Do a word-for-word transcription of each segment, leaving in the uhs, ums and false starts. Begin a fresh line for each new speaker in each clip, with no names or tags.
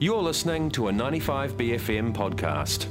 You're listening to a ninety-five B F M podcast.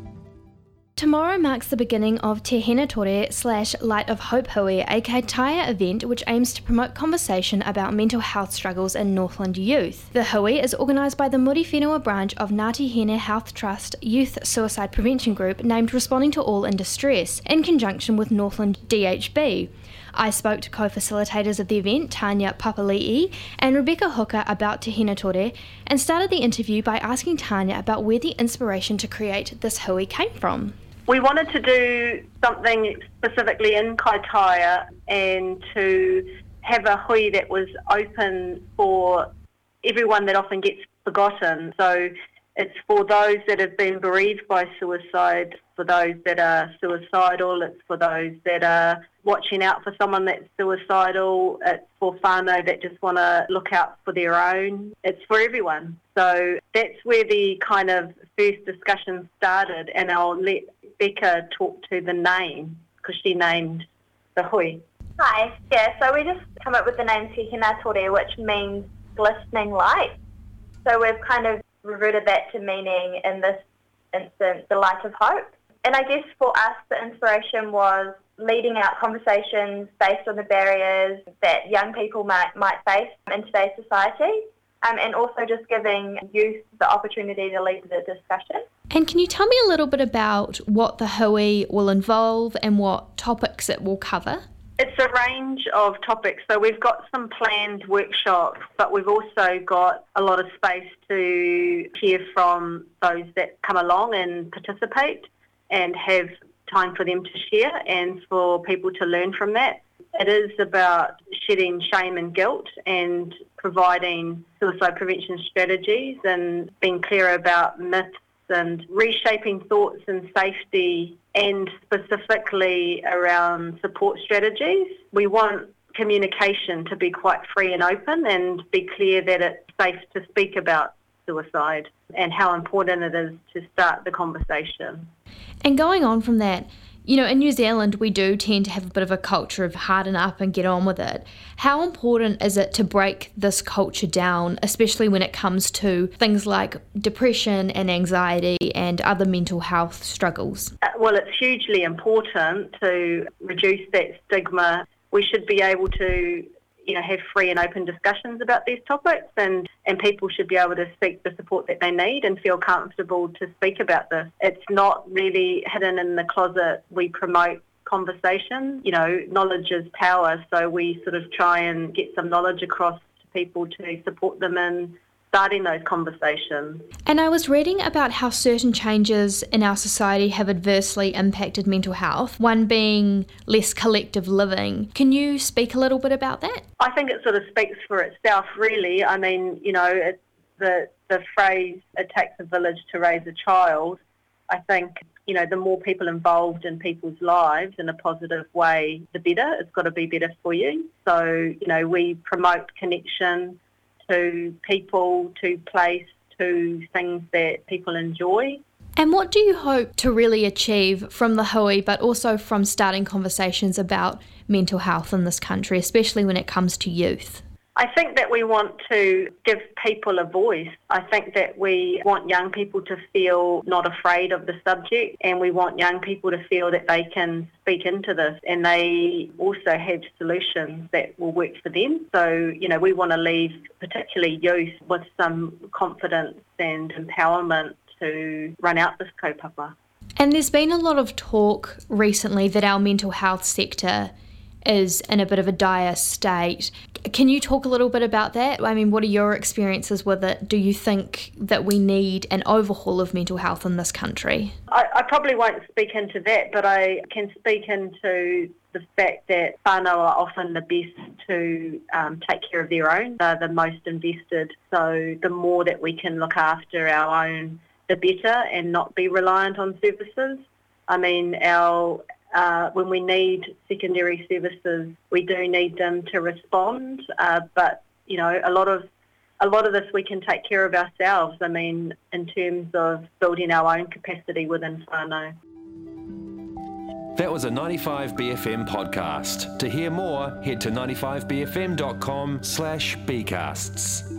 Tomorrow marks the beginning of Te Hina Tore slash Light of Hope Hui, a kaitaia event which aims to promote conversation about mental health struggles in Northland youth. The hui is organised by the Muri Whenua branch of Ngāti Hine Health Trust Youth Suicide Prevention Group, named Responding to All in Distress, in conjunction with Northland D H B. I spoke to co-facilitators of the event, Tanya Papali'i and Rebecca Hooker, about Te Hina Tore, and started the interview by asking Tanya about where the inspiration to create this hui came from.
We wanted to do something specifically in Kaitaia and to have a hui that was open for everyone that often gets forgotten. So it's for those that have been bereaved by suicide, for those that are suicidal, it's for those that are watching out for someone that's suicidal, it's for whānau that just want to look out for their own. It's for everyone. So that's where the kind of first discussion started, and I'll let Becca talk to the name, because she named the hui.
Hi, yeah, so we just come up with the name Te Hina Tore, which means glistening light. So we've kind of reverted that to meaning, in this instance, the light of hope. And I guess for us, the inspiration was leading out conversations based on the barriers that young people might, might face in today's society, um, and also just giving youth the opportunity to lead the discussion.
And can you tell me a little bit about what the hui will involve and what topics it will cover?
It's a range of topics. So we've got some planned workshops, but we've also got a lot of space to hear from those that come along and participate and have time for them to share and for people to learn from that. It is about shedding shame and guilt and providing suicide prevention strategies and being clear about myths and reshaping thoughts and safety, and specifically around support strategies. We want communication to be quite free and open and be clear that it's safe to speak about suicide and how important it is to start the conversation.
And going on from that, you know, in New Zealand we do tend to have a bit of a culture of harden up and get on with it. How important is it to break this culture down, especially when it comes to things like depression and anxiety and other mental health struggles?
Uh, well, it's hugely important to reduce that stigma. We should be able to, you know, have free and open discussions about these topics, and, and people should be able to seek the support that they need and feel comfortable to speak about this. It's not really hidden in the closet. We promote conversation. You know, knowledge is power, so we sort of try and get some knowledge across to people to support them in starting those conversations.
And I was reading about how certain changes in our society have adversely impacted mental health, one being less collective living. Can you speak a little bit about that?
I think it sort of speaks for itself, really. I mean, you know, it's the, the phrase, it takes a village to raise a child. I think, you know, the more people involved in people's lives in a positive way, the better. It's got to be better for you. So, you know, we promote connection to people, to place, to things that people enjoy.
And what do you hope to really achieve from the hui, but also from starting conversations about mental health in this country, especially when it comes to youth?
I think that we want to give people a voice. I think that we want young people to feel not afraid of the subject, and we want young people to feel that they can speak into this and they also have solutions that will work for them. So, you know, we want to leave particularly youth with some confidence and empowerment to run out this kaupapa.
And there's been a lot of talk recently that our mental health sector is in a bit of a dire state. Can you talk a little bit about that? I mean, what are your experiences with it? Do you think that we need an overhaul of mental health in this country?
I, I probably won't speak into that, but I can speak into the fact that whānau are often the best to um, take care of their own. They're the most invested. So the more that we can look after our own, the better, and not be reliant on services. I mean, our Uh, when we need secondary services, we do need them to respond. Uh, but you know, a lot of a lot of this we can take care of ourselves. I mean, in terms of building our own capacity within whānau.
That was a ninety-five B F M podcast. To hear more, head to ninety-five b f m dot com slash b casts.